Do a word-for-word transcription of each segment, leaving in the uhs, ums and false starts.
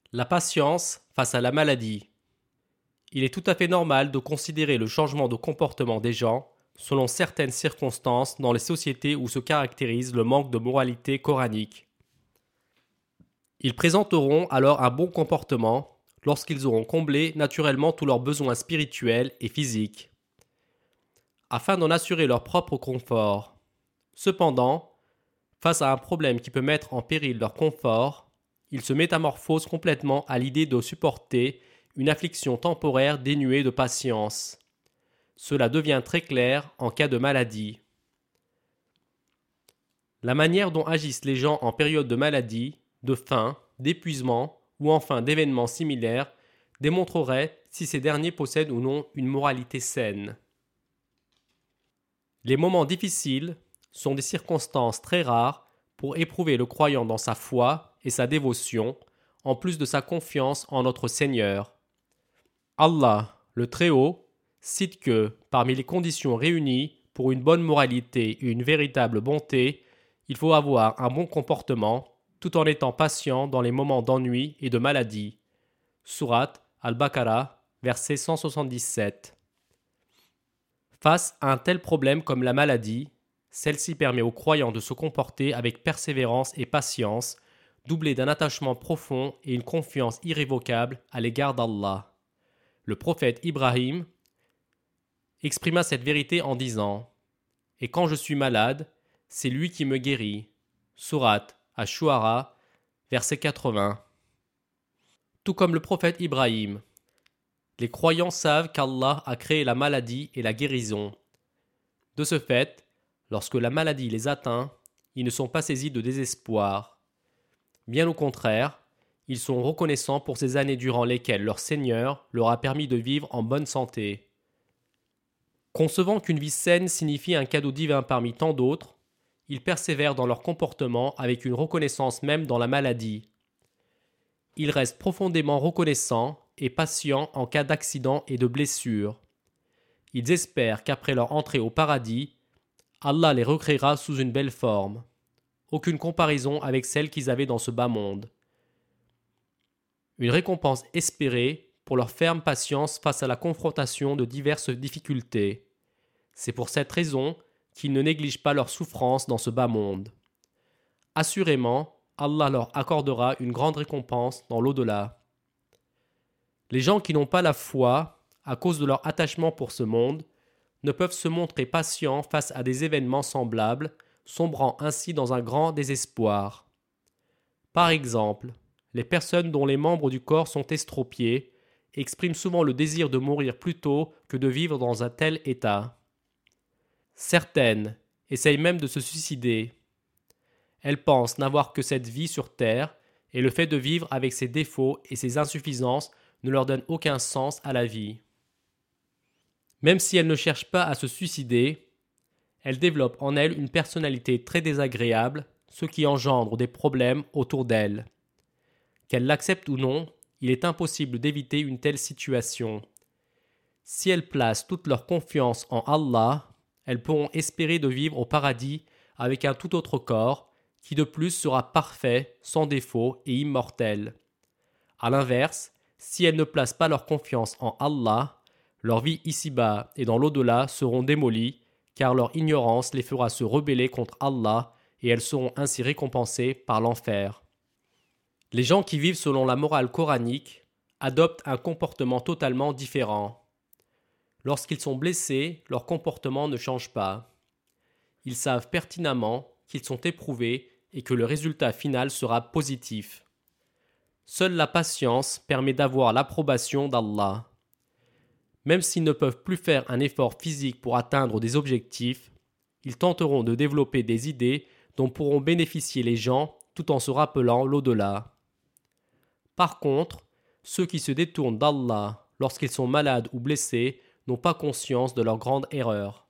La patience face à la maladie. Il est tout à fait normal de considérer le changement de comportement des gens selon certaines circonstances dans les sociétés où se caractérise le manque de moralité coranique. Ils présenteront alors un bon comportement lorsqu'ils auront comblé naturellement tous leurs besoins spirituels et physiques, afin d'en assurer leur propre confort. Cependant, face à un problème qui peut mettre en péril leur confort, ils se métamorphosent complètement à l'idée de supporter une affliction temporaire dénuée de patience. Cela devient très clair en cas de maladie. La manière dont agissent les gens en période de maladie, de faim, d'épuisement ou enfin d'événements similaires démontrerait si ces derniers possèdent ou non une moralité saine. Les moments difficiles sont des circonstances très rares pour éprouver le croyant dans sa foi et sa dévotion, en plus de sa confiance en notre Seigneur. Allah, le Très-Haut, cite que, parmi les conditions réunies pour une bonne moralité et une véritable bonté, il faut avoir un bon comportement, tout en étant patient dans les moments d'ennui et de maladie. Sourate Al-Baqarah, verset cent soixante-dix-sept. Face à un tel problème comme la maladie, celle-ci permet aux croyants de se comporter avec persévérance et patience, doublée d'un attachement profond et une confiance irrévocable à l'égard d'Allah. Le prophète Ibrahim exprima cette vérité en disant « Et quand je suis malade, c'est lui qui me guérit. » Sourate Ash-Shu'ara, verset quatre-vingts. Tout comme le prophète Ibrahim, les croyants savent qu'Allah a créé la maladie et la guérison. De ce fait, lorsque la maladie les atteint, ils ne sont pas saisis de désespoir. Bien au contraire, ils sont reconnaissants pour ces années durant lesquelles leur Seigneur leur a permis de vivre en bonne santé. Concevant qu'une vie saine signifie un cadeau divin parmi tant d'autres, ils persévèrent dans leur comportement avec une reconnaissance même dans la maladie. Ils restent profondément reconnaissants et patients en cas d'accident et de blessure. Ils espèrent qu'après leur entrée au paradis, Allah les recréera sous une belle forme. Aucune comparaison avec celle qu'ils avaient dans ce bas monde. Une récompense espérée pour leur ferme patience face à la confrontation de diverses difficultés. C'est pour cette raison qu'ils ne négligent pas leur souffrance dans ce bas monde. Assurément, Allah leur accordera une grande récompense dans l'au-delà. Les gens qui n'ont pas la foi, à cause de leur attachement pour ce monde, ne peuvent se montrer patients face à des événements semblables, sombrant ainsi dans un grand désespoir. Par exemple, les personnes dont les membres du corps sont estropiés expriment souvent le désir de mourir plutôt que de vivre dans un tel état. Certaines essayent même de se suicider. Elles pensent n'avoir que cette vie sur terre et le fait de vivre avec ses défauts et ses insuffisances ne leur donne aucun sens à la vie. Même si elles ne cherchent pas à se suicider, elles développent en elles une personnalité très désagréable, ce qui engendre des problèmes autour d'elles. Qu'elles l'acceptent ou non, il est impossible d'éviter une telle situation. Si elles placent toute leur confiance en Allah, elles pourront espérer de vivre au paradis avec un tout autre corps, qui de plus sera parfait, sans défaut et immortel. A l'inverse, si elles ne placent pas leur confiance en Allah, leur vie ici-bas et dans l'au-delà seront démolies, car leur ignorance les fera se rebeller contre Allah et elles seront ainsi récompensées par l'enfer. Les gens qui vivent selon la morale coranique adoptent un comportement totalement différent. Lorsqu'ils sont blessés, leur comportement ne change pas. Ils savent pertinemment qu'ils sont éprouvés et que le résultat final sera positif. Seule la patience permet d'avoir l'approbation d'Allah. Même s'ils ne peuvent plus faire un effort physique pour atteindre des objectifs, ils tenteront de développer des idées dont pourront bénéficier les gens tout en se rappelant l'au-delà. Par contre, ceux qui se détournent d'Allah lorsqu'ils sont malades ou blessés n'ont pas conscience de leur grande erreur.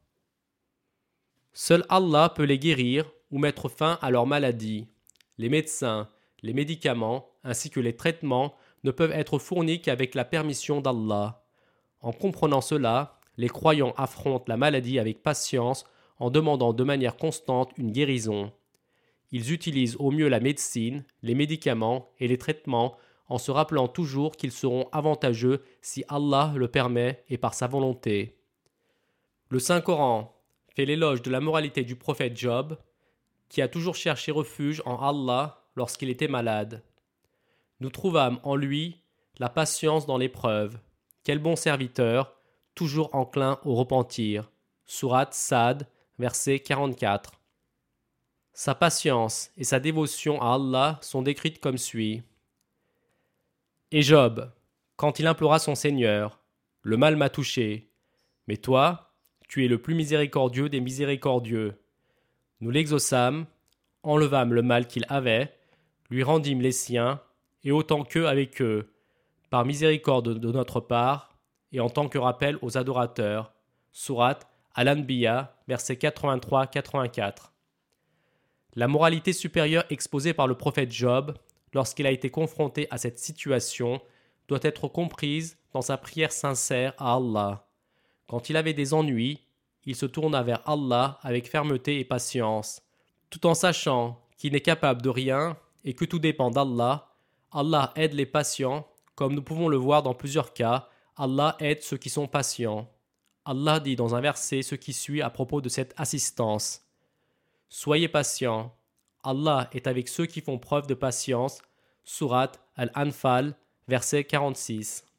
Seul Allah peut les guérir ou mettre fin à leur maladie. Les médecins, les médicaments ainsi que les traitements ne peuvent être fournis qu'avec la permission d'Allah. En comprenant cela, les croyants affrontent la maladie avec patience en demandant de manière constante une guérison. Ils utilisent au mieux la médecine, les médicaments et les traitements en se rappelant toujours qu'ils seront avantageux si Allah le permet et par sa volonté. Le Saint-Coran fait l'éloge de la moralité du prophète Job, qui a toujours cherché refuge en Allah lorsqu'il était malade. Nous trouvâmes en lui la patience dans l'épreuve. Quel bon serviteur, toujours enclin au repentir. Sourate Sad, verset quarante-quatre. Sa patience et sa dévotion à Allah sont décrites comme suit. Et Job, quand il implora son Seigneur, le mal m'a touché, mais toi, tu es le plus miséricordieux des miséricordieux. Nous l'exaucâmes, enlevâmes le mal qu'il avait, lui rendîmes les siens, et autant qu'eux avec eux, par miséricorde de notre part, et en tant que rappel aux adorateurs. Sourate Al-Anbiya, versets quatre-vingt-trois à quatre-vingt-quatre. La moralité supérieure exposée par le prophète Job, lorsqu'il a été confronté à cette situation, doit être comprise dans sa prière sincère à Allah. Quand il avait des ennuis, il se tourna vers Allah avec fermeté et patience, tout en sachant qu'il n'est capable de rien et que tout dépend d'Allah. Allah aide les patients, comme nous pouvons le voir dans plusieurs cas. Allah aide ceux qui sont patients. Allah dit dans un verset ce qui suit à propos de cette assistance. Soyez patients. Allah est avec ceux qui font preuve de patience. Sourate Al-Anfal, verset quarante-six.